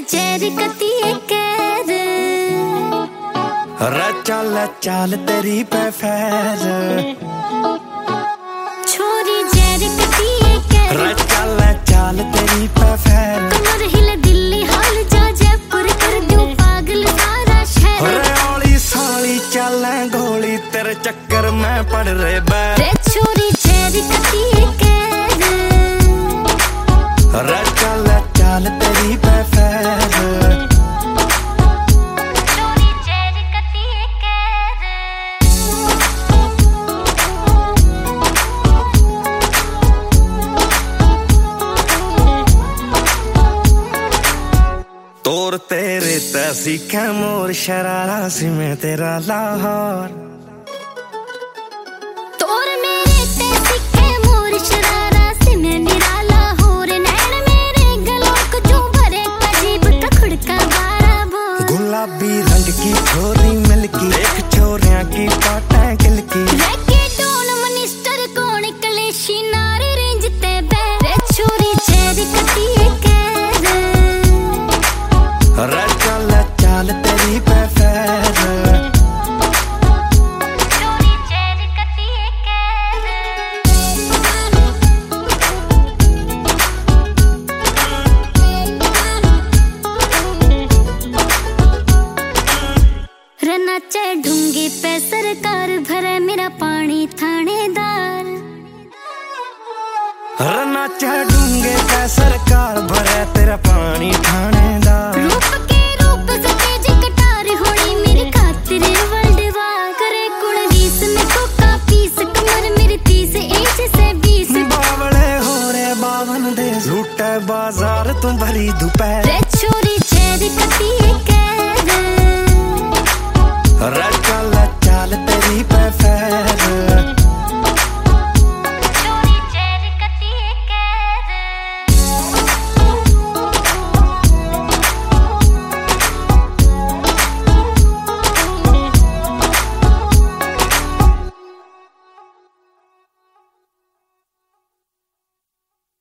cherry कती कैर चल चल तेरी पे फैर छोरी चेरी कती कैर चल चल तेरी पे फैर कमर हिले दिल्ली हाल जा जयपुर कर दूं पागल सारा शहर ओली साली चल गोली तेरे चक्कर में पड़ रहे बैर छोरी चेरी कती कैर चल चल तेरी पे फैर तोर तेरे तैसी कैमोर शरारा सी मैं तेरा लाहौर तोर मेरे तैसी कैमोर शरारा सी मैं तेरा लाहौर नैन मेरे गलों को जो भरे अजीब कखुड़का बारा बोल गुलाबी रंग की छोरी मिलकी एक छोरियां की पाटा गिलकी रैकेटोन मिनिस्टर कौन कलेशी नारे रेंज ते बैरे छोरी चेरी कती चल चल तेरी पे फैर छोरी चेरी कती रनाचे ढूंगी पे सरकार भरे मेरा पानी थानेदार रनाचे ढूंगे पे सरकार भरे तेरा पानी थानेदार रूप के रूप से तेज कटार होनी मेरी खातिर वर्ल्ड वार करे कुल 20 में कोका पीस कमर मेरी 30 इंच से 20 बावले हो रे 52 दे लूटे बाजार तू भरी दोपहर छोरी चेरी कती कैर चल चल तेरी पे फैर